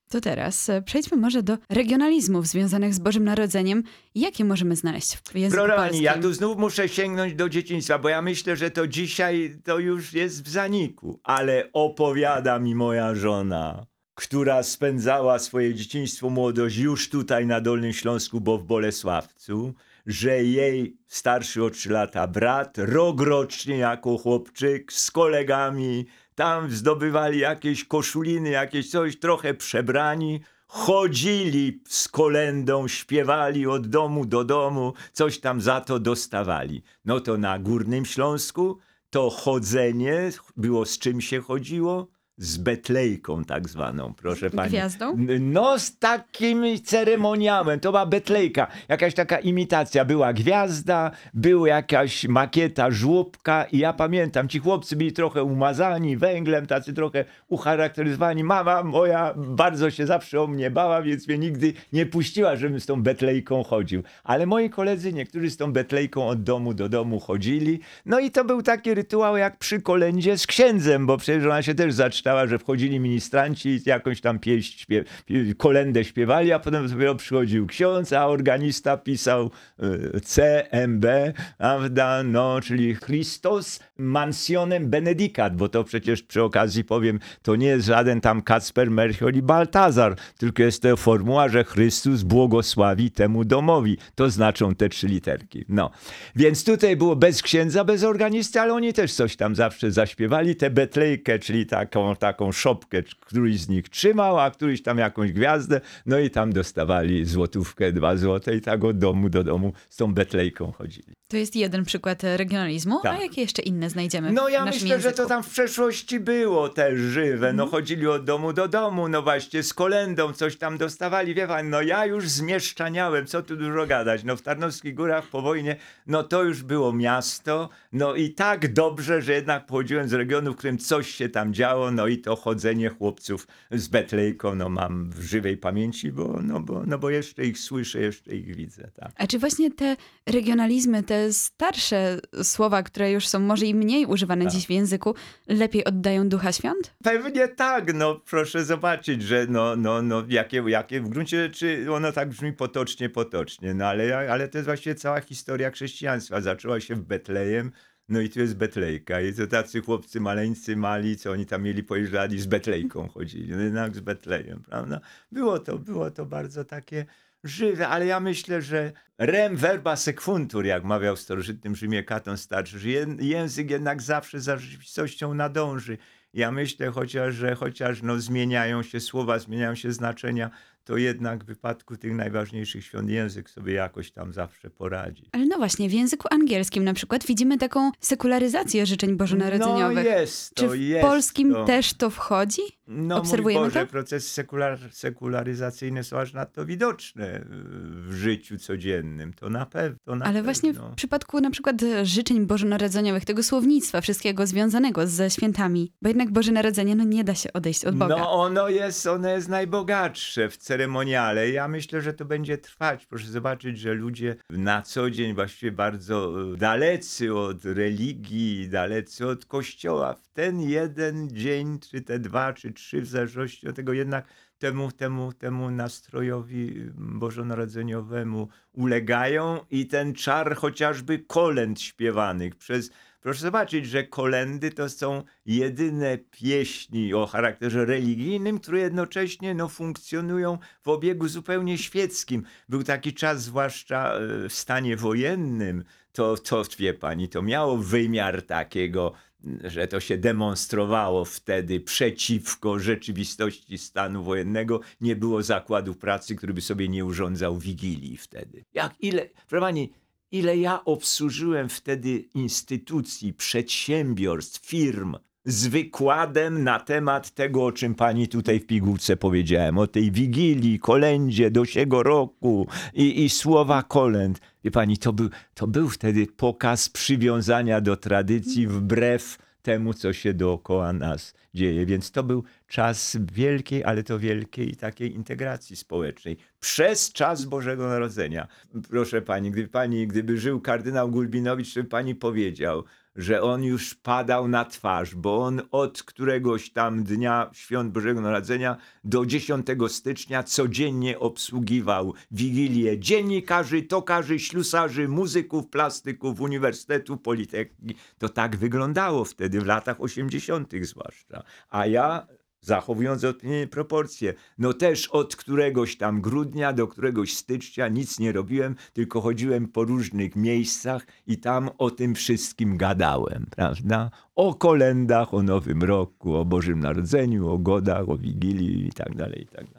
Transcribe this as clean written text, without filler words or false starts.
To teraz przejdźmy może do regionalizmów związanych z Bożym Narodzeniem. Jakie możemy znaleźć w języku polskim? Ja tu znów muszę sięgnąć do dzieciństwa, bo ja myślę, że to dzisiaj to już jest w zaniku. Ale opowiada mi moja żona, która spędzała swoje dzieciństwo, młodość już tutaj na Dolnym Śląsku, bo w Bolesławcu, że jej starszy o 3 lata brat rok rocznie jako chłopczyk z kolegami tam zdobywali jakieś koszuliny, jakieś coś, trochę przebrani, chodzili z kolędą, śpiewali od domu do domu, coś tam za to dostawali. No to na Górnym Śląsku to chodzenie było, z czym się chodziło? Z betlejką tak zwaną, proszę pani. Gwiazdą? No z takim ceremoniałem, to była betlejka, jakaś taka imitacja, była gwiazda, była jakaś makieta żłóbka i ja pamiętam, ci chłopcy byli trochę umazani węglem, tacy trochę ucharakteryzowani. Mama moja bardzo się zawsze o mnie bała, więc mnie nigdy nie puściła, żebym z tą betlejką chodził. Ale moi koledzy, niektórzy z tą betlejką od domu do domu chodzili. No i to był taki rytuał jak przy kolędzie z księdzem, bo przecież ona się też zaczytała, że wchodzili ministranci i jakąś tam kolędę śpiewali, a potem dopiero przychodził ksiądz, a organista pisał CMB, prawda, no, czyli Christos mansionem benedicat, bo to przecież przy okazji powiem, to nie jest żaden tam Kacper, Melchior i Baltazar, tylko jest to formuła, że Chrystus błogosławi temu domowi. To znaczą te 3 literki. No, więc tutaj było bez księdza, bez organisty, ale oni też coś tam zawsze zaśpiewali, tę betlejkę, czyli taką szopkę, któryś z nich trzymał, a któryś tam jakąś gwiazdę, no i tam dostawali złotówkę, 2 złote i tak od domu do domu z tą betlejką chodzili. To jest jeden przykład regionalizmu, Tak. a jakie jeszcze inne znajdziemy No w ja naszym myślę, języku? że to tam w przeszłości było też żywe. No chodzili od domu do domu, no właśnie z kolędą coś tam dostawali. Wie pan, no ja już zmieszczaniałem, co tu dużo gadać. No w Tarnowskich Górach po wojnie, no to już było miasto. No i tak dobrze, że jednak pochodziłem z regionu, w którym coś się tam działo. No i to chodzenie chłopców z betlejką, no mam w żywej pamięci, bo jeszcze ich słyszę, jeszcze ich widzę. Tak. A czy właśnie te regionalizmy, te starsze słowa, które już są może i mniej używane dziś w języku, lepiej oddają Ducha Świąt? Pewnie tak, no proszę zobaczyć, że jakie w gruncie rzeczy ono tak brzmi potocznie, no ale to jest właściwie cała historia chrześcijaństwa. Zaczęła się w Betlejem, no i tu jest Betlejka i to tacy chłopcy maleńcy, mali, co oni tam mieli pojeżdżali, z Betlejką chodzili, no jednak z Betlejem, prawda? Było to bardzo takie żywe, ale ja myślę, że rem verba sequuntur, jak mawiał w starożytnym Rzymie Katon Starszy, że język jednak zawsze za rzeczywistością nadąży. Ja myślę, chociaż zmieniają się słowa, zmieniają się znaczenia, to jednak w wypadku tych najważniejszych świąt język sobie jakoś tam zawsze poradzi. Ale no właśnie, w języku angielskim na przykład widzimy taką sekularyzację życzeń bożonarodzeniowych. No jest to, Czy w polskim też to wchodzi? No Obserwujemy mój Boże, to? procesy sekularyzacyjne są aż nadto widoczne w życiu codziennym. To na pewno. Ale właśnie w przypadku na przykład życzeń bożonarodzeniowych, tego słownictwa, wszystkiego związanego ze świętami, bo jednak Boże Narodzenie nie da się odejść od Boga. No ono jest najbogatsze w ceremoniale. Ja myślę, że to będzie trwać. Proszę zobaczyć, że ludzie na co dzień właściwie bardzo dalecy od religii, dalecy od kościoła, w ten jeden dzień, czy te 2, czy 3, w zależności od tego jednak temu nastrojowi bożonarodzeniowemu ulegają i ten czar chociażby kolęd śpiewanych proszę zobaczyć, że kolędy to są jedyne pieśni o charakterze religijnym, które jednocześnie funkcjonują w obiegu zupełnie świeckim. Był taki czas, zwłaszcza w stanie wojennym, to wie pani, to miało wymiar takiego, że to się demonstrowało wtedy przeciwko rzeczywistości stanu wojennego. Nie było zakładu pracy, który by sobie nie urządzał wigilii wtedy. Proszę pani, ile ja obsłużyłem wtedy instytucji, przedsiębiorstw, firm z wykładem na temat tego, o czym pani tutaj w pigułce powiedziałem, o tej wigilii, kolędzie do siego roku i słowa kolęd. Wie pani, to był wtedy pokaz przywiązania do tradycji wbrew temu, co się dookoła nas dzieje. Więc to był czas wielkiej, ale to wielkiej takiej integracji społecznej. Przez czas Bożego Narodzenia. Proszę pani, gdyby żył kardynał Gulbinowicz, to by pani powiedział, że on już padał na twarz, bo on od któregoś tam dnia Świąt Bożego Narodzenia do 10 stycznia codziennie obsługiwał Wigilię dziennikarzy, tokarzy, ślusarzy, muzyków, plastyków, uniwersytetu, politechniki. To tak wyglądało wtedy, w latach 80. zwłaszcza. A ja, zachowując odpowiednie proporcje, no też od któregoś tam grudnia do któregoś stycznia nic nie robiłem, tylko chodziłem po różnych miejscach i tam o tym wszystkim gadałem, prawda? O kolędach, o Nowym Roku, o Bożym Narodzeniu, o godach, o Wigilii i tak dalej, i tak dalej.